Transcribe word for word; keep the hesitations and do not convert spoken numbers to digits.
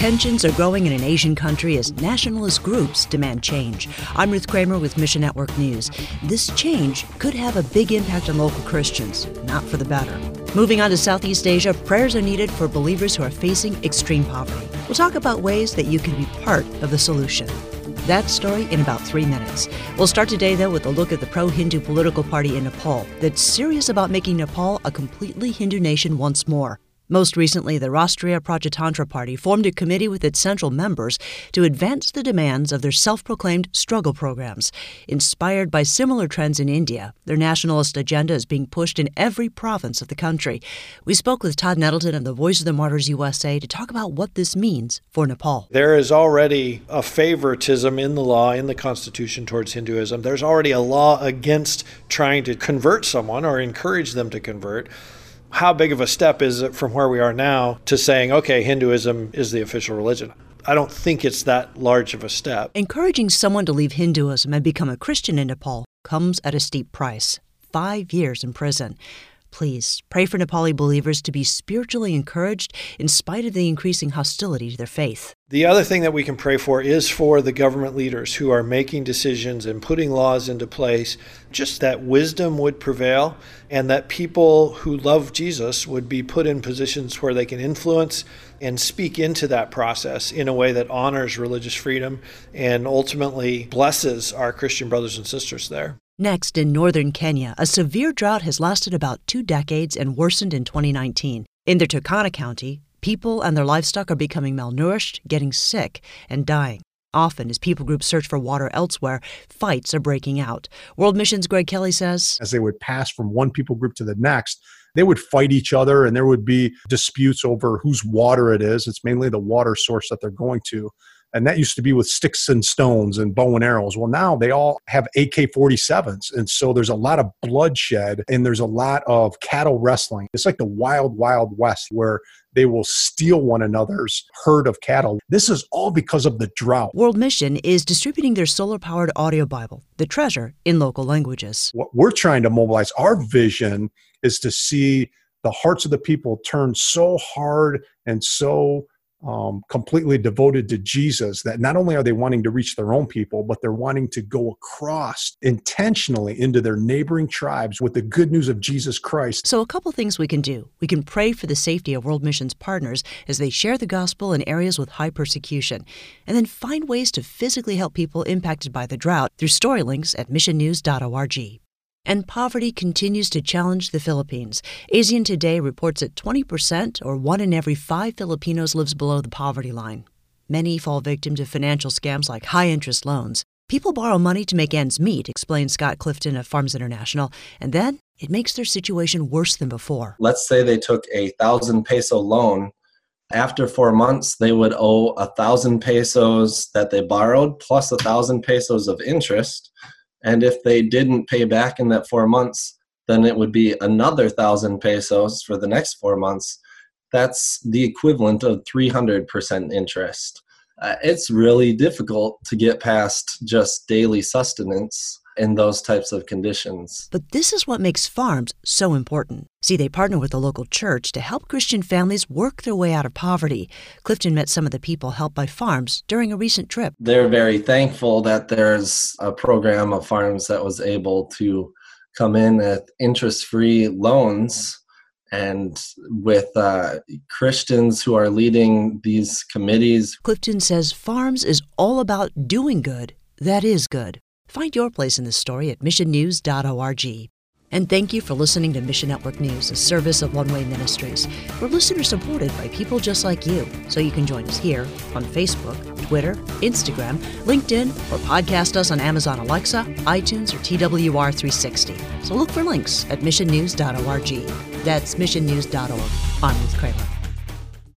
Tensions are growing in an Asian country as nationalist groups demand change. I'm Ruth Kramer with Mission Network News. This change could have a big impact on local Christians, not for the better. Moving on to Southeast Asia, prayers are needed for believers who are facing extreme poverty. We'll talk about ways that you can be part of the solution. That story in about three minutes. We'll start today, though, with a look at the pro-Hindu political party in Nepal that's serious about making Nepal a completely Hindu nation once more. Most recently, the Rashtriya Prajatantra Party formed a committee with its central members to advance the demands of their self-proclaimed struggle programs. Inspired by similar trends in India, their nationalist agenda is being pushed in every province of the country. We spoke with Todd Nettleton of the Voice of the Martyrs U S A to talk about what this means for Nepal. There is already a favoritism in the law, in the Constitution, towards Hinduism. There's already a law against trying to convert someone or encourage them to convert. How big of a step is it from where we are now to saying, okay, Hinduism is the official religion? I don't think it's that large of a step. Encouraging someone to leave Hinduism and become a Christian in Nepal comes at a steep price: five years in prison. Please pray for Nepali believers to be spiritually encouraged in spite of the increasing hostility to their faith. The other thing that we can pray for is for the government leaders who are making decisions and putting laws into place, just that wisdom would prevail and that people who love Jesus would be put in positions where they can influence and speak into that process in a way that honors religious freedom and ultimately blesses our Christian brothers and sisters there. Next, in northern Kenya, a severe drought has lasted about two decades and worsened in twenty nineteen. In the Turkana County, people and their livestock are becoming malnourished, getting sick, and dying. Often, as people groups search for water elsewhere, fights are breaking out. World Mission's Greg Kelly says, as they would pass from one people group to the next, they would fight each other and there would be disputes over whose water it is. It's mainly the water source that they're going to. And that used to be with sticks and stones and bow and arrows. Well, now they all have A K forty-sevens. And so there's a lot of bloodshed and there's a lot of cattle wrestling. It's like the wild, wild west where they will steal one another's herd of cattle. This is all because of the drought. World Mission is distributing their solar-powered audio Bible, The Treasure, in local languages. What we're trying to mobilize, our vision is to see the hearts of the people turn so hard and so Um, completely devoted to Jesus that not only are they wanting to reach their own people, but they're wanting to go across intentionally into their neighboring tribes with the good news of Jesus Christ. So a couple things we can do. We can pray for the safety of World Mission's partners as they share the gospel in areas with high persecution, and then find ways to physically help people impacted by the drought through story links at mission news dot org. And poverty continues to challenge the Philippines. ASEAN Today reports that twenty percent, or one in every five Filipinos, lives below the poverty line. Many fall victim to financial scams like high-interest loans. People borrow money to make ends meet, explains Scott Clifton of Farms International, and then it makes their situation worse than before. Let's say they took a thousand peso loan. After four months, they would owe a thousand pesos that they borrowed plus a thousand pesos of interest. And if they didn't pay back in that four months, then it would be another thousand pesos for the next four months. That's the equivalent of three hundred percent interest. Uh, it's really difficult to get past just daily sustenance in those types of conditions. But this is what makes farms so important. See, they partner with the local church to help Christian families work their way out of poverty. Clifton met some of the people helped by farms during a recent trip. They're very thankful that there's a program of farms that was able to come in at interest-free loans, and with uh, Christians who are leading these committees. Clifton says farms is all about doing good that is good. Find your place in this story at mission news dot org. And thank you for listening to Mission Network News, a service of One Way Ministries. We're listener-supported by people just like you, so you can join us here on Facebook, Twitter, Instagram, LinkedIn, or podcast us on Amazon Alexa, iTunes, or T W R three sixty. So look for links at mission news dot org. That's mission news dot org. I'm Ruth Kramer.